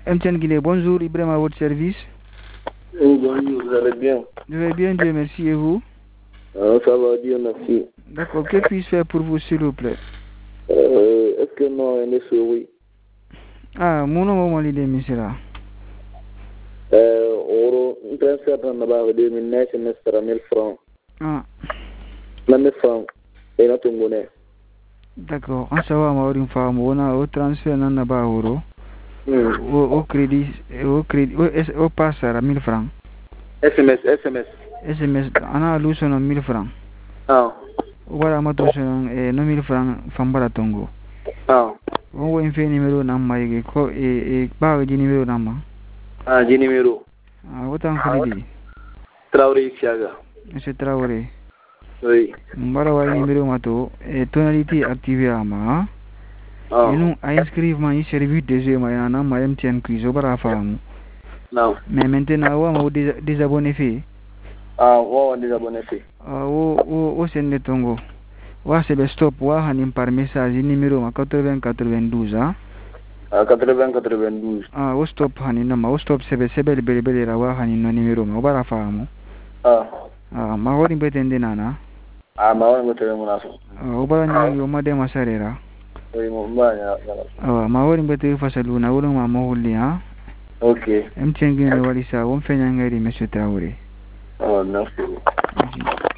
MTN Guinée, bonjour, Ibrahim à votre service. Oui, bonjour, vous allez bien? Je vais bien, Dieu merci, et vous? Ça va, Dieu merci. D'accord, que puis-je faire pour vous, s'il vous plaît? Est-ce que non, elle est sur oui? Ah, mon nom est l'idée, monsieur là. On transfère dans la barre de 1000 semestre à 1000 francs. Ah. 1000 francs. Et là, tout le monde. D'accord, on s'en va à une femme, on a au transfert dans la barre au crédit, au passe à 1000 francs. SMS. On a l'usage de 1000 francs. Ah. Voilà, ma touche, 1000 francs, fambara tongo. Ah. On voit un fait numéro nama et barre du numéro nama. Ah, du numéro. Ah, autant que l'idée. Traoré Siaga. Monsieur Traoré. Oui. Mbara numéro mato et tonalité activée à ma. Et nous inscrivons un service de jeu à ma MTN quiz au barafam. Non. Mais maintenant, on va désabonner fait. Ah, on va désabonner fait. Au sein de Tongo. C'est le stop, par message numéro 8092. 8092. Ah, au stop, au stop, c'est le bébé la numéro, au barafam. Ah, ma holding betende nana. Ah, ma holding betende nana. Au baranyang yo madema sarera. Oui, mbanya. Ah, ma holding betende fasaluna, ulung ma mohuli ha. Okay. MTN Guinée walisa, on fait nyangari monsieur Traoré. Oh, merci.